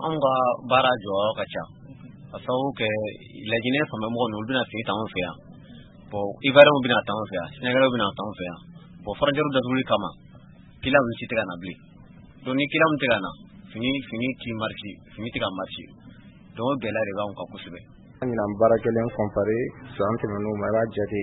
anga bara jo kacha asaw ke lajine fama mo no bina fi tan fe ya bo ivara mo bina tan fe ya senegal bina tan fe ya bo faranjaru da duli kama kila mu citega na bli do ni kila mu tega na fini ti marchi fini tega marchi do gela re ga on ka kusube ani na barakelen compare sante no mara jade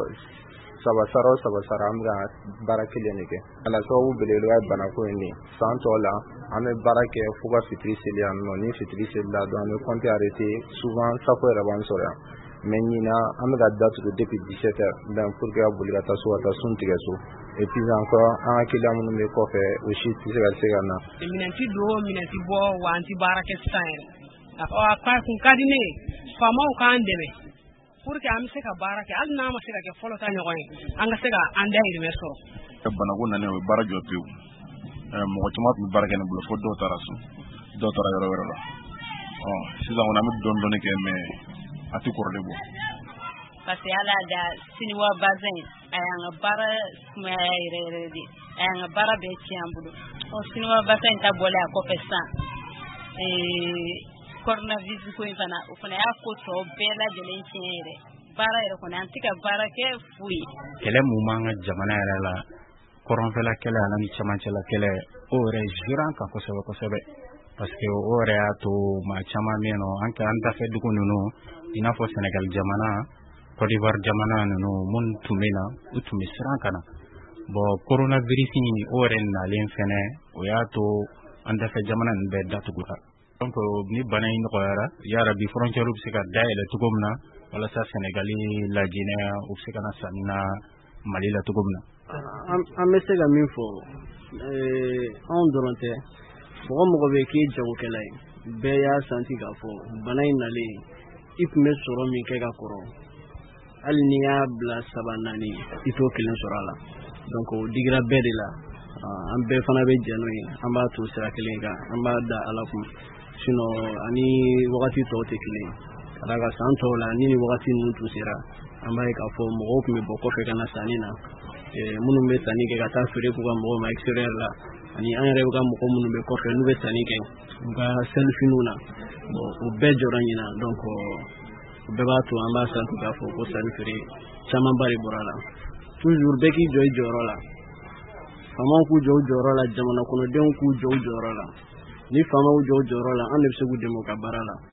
saba amga barakelen ke ala so u belelo ay banako ni santo la ame barake fuga fitriselian no ni fitrisela do ame compte arrêté souvent ça peut raban sora menina amga date depuis 17h dans pour que obligata so ata suntige so et puis encore en kila mun me ko fe o shi tiga na minanti bo wanti barake style apa kun kadine fama o kan debe pour que am se ka barake al na ma se ka ke folo ta nyoy anga se ka anda iri meso bana ko nane o barajo tew mo ko tumat mi barake ne bu fo do tarasu do tara yoro la sisa on am don ke me ati ko rebo parce que ala da sinwa bazin ayanga bara ma ire di ayanga bara be tiambudu o sinwa bazin ta bola ko pesa coronavirus ko infana o fana ya ko to bela de lenchere bara ire ko nantika bara ke fui kele mu manga jamana la koron fela kele ala ni chama chela kele o re jiran ka ko sebe parce que o re ato ma chama meno anka anta fe duko nuno ina fo Senegal jamana Côte d'Ivoire jamana nuno mun tumina utumi siran kana bo coronavirus ni o re na len fene o ya to anda fe jamana be datu guta donc ni bana ni ko yara bi frontière u sika daile tugomna wala sa Senegali la Guinée u sika na sanna Mali la tugomna amesega minfo on doronte mo be ki jago kelay be ya santi gafo bana inale ipme soro mi ke ga koro alniya bla sabanani ito kilen sorala donc digra bedela ambe fana be jenoy amba to sira kilenga amba da alakum sino ani wakati to te kilen daga santo la ni wakati muntu sira amba ka fo mo ko me boko fe kana sanina munu be tani ke kata fure ko mo ma exterior la ani an re ko mo ko munu be ko fe nu be tani ke ga selfinuna o be joranyina donc be ba to amba santo ka fo ko selfiri chama bari borala toujours be ki joy jorola fama ku jow jorola jamana kono den ku jow jorola ni fama ku jow jorola an be se ku demo ka barala